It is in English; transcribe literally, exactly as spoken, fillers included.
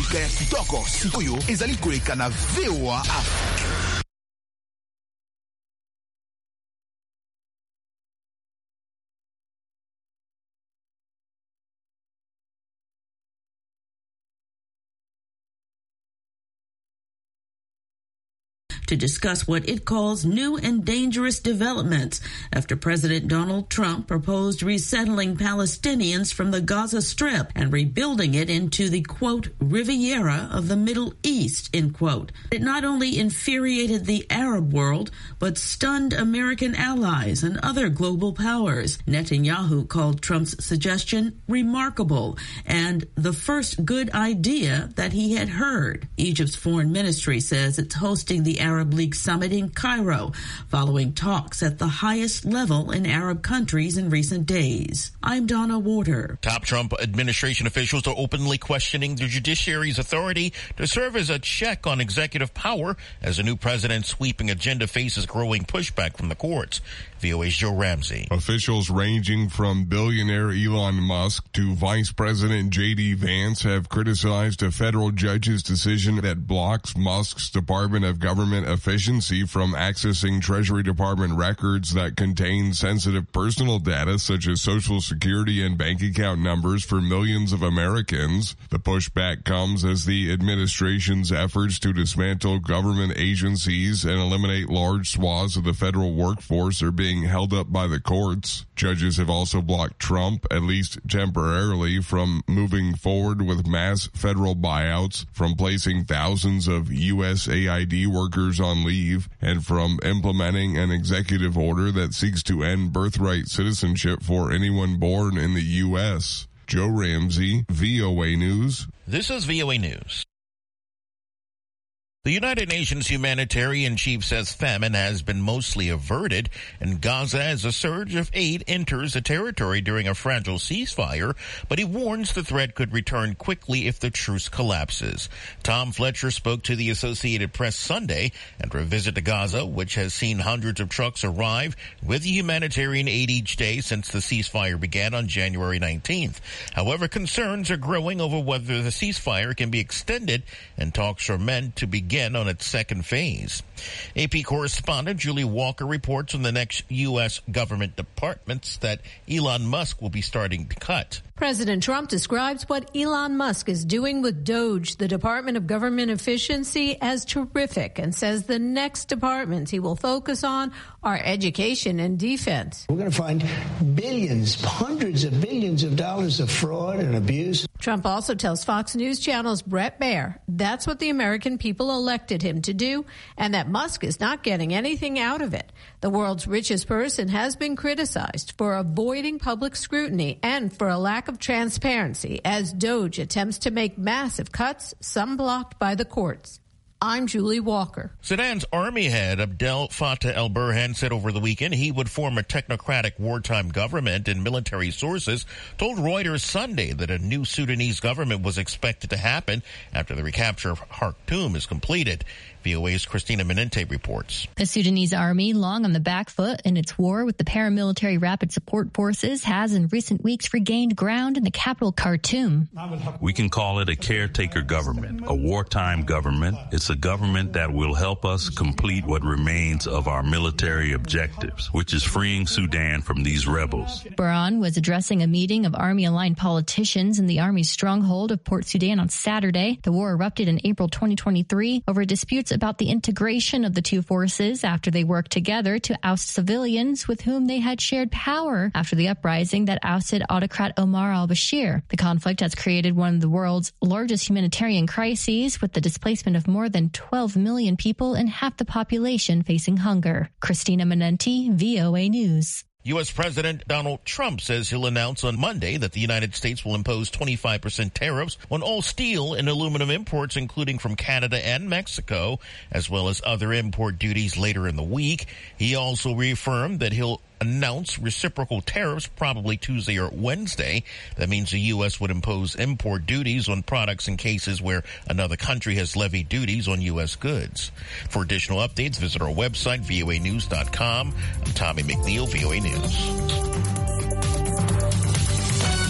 Kaya kitoko sikoyo ezali koleka na V O A Afrique. To discuss what it calls new and dangerous developments after President Donald Trump proposed resettling Palestinians from the Gaza Strip and rebuilding it into the, quote, Riviera of the Middle East, end quote. It not only infuriated the Arab world, but stunned American allies and other global powers. Netanyahu called Trump's suggestion remarkable and the first good idea that he had heard. Egypt's foreign ministry says it's hosting the Arab League summit in Cairo, following talks at the highest level in Arab countries in recent days. I'm Donna Warder. Top Trump administration officials are openly questioning the judiciary's authority to serve as a check on executive power as the new president's sweeping agenda faces growing pushback from the courts. V O A's Joe Ramsey. Officials ranging from billionaire Elon Musk to Vice President J D Vance have criticized a federal judge's decision that blocks Musk's Department of Government Efficiency from accessing Treasury Department records that contain sensitive personal data such as Social Security and bank account numbers for millions of Americans. The pushback comes as the administration's efforts to dismantle government agencies and eliminate large swaths of the federal workforce are being held up by the courts. Judges have also blocked Trump, at least temporarily, from moving forward with mass federal buyouts, from placing thousands of U S A I D workers on leave, and from implementing an executive order that seeks to end birthright citizenship for anyone born in the U S. Joe Ramsey, V O A News. This is V O A News. The United Nations humanitarian chief says famine has been mostly averted in Gaza as a surge of aid enters the territory during a fragile ceasefire, but he warns the threat could return quickly if the truce collapses. Tom Fletcher spoke to the Associated Press Sunday after a visit to Gaza, which has seen hundreds of trucks arrive with humanitarian aid each day since the ceasefire began on January nineteenth. However, concerns are growing over whether the ceasefire can be extended, and talks are meant to begin Again on its second phase. A P correspondent Julie Walker reports on the next U S government departments that Elon Musk will be starting to cut. President Trump describes what Elon Musk is doing with DOGE, the Department of Government Efficiency, as terrific, and says the next departments he will focus on are education and defense. We're going to find billions, hundreds of billions of dollars of fraud and abuse. Trump also tells Fox News Channel's Bret Baier that's what the American people elected him to do, and that Musk is not getting anything out of it. The world's richest person has been criticized for avoiding public scrutiny and for a lack of transparency as DOGE attempts to make massive cuts, some blocked by the courts. I'm Julie Walker. Sudan's army head Abdel Fattah el-Burhan said over the weekend he would form a technocratic wartime government, and military sources told Reuters Sunday that a new Sudanese government was expected to happen after the recapture of Khartoum is completed. V O A's Christina Menente reports. The Sudanese army, long on the back foot in its war with the paramilitary rapid support forces, has in recent weeks regained ground in the capital Khartoum. We can call it a caretaker government, a wartime government. It's a government that will help us complete what remains of our military objectives, which is freeing Sudan from these rebels. Burhan was addressing a meeting of army-aligned politicians in the army's stronghold of Port Sudan on Saturday. The war erupted in April twenty twenty-three over disputes about the integration of the two forces after they worked together to oust civilians with whom they had shared power after the uprising that ousted autocrat Omar al-Bashir. The conflict has created one of the world's largest humanitarian crises, with the displacement of more than twelve million people and half the population facing hunger. Christina Menente, V O A News. U S President Donald Trump says he'll announce on Monday that the United States will impose twenty-five percent tariffs on all steel and aluminum imports, including from Canada and Mexico, as well as other import duties later in the week. He also reaffirmed that he'll announce reciprocal tariffs probably Tuesday or Wednesday. That means the U S would impose import duties on products in cases where another country has levied duties on U S goods. For additional updates, visit our website, V O A news dot com. I'm Tommy McNeil, V O A News.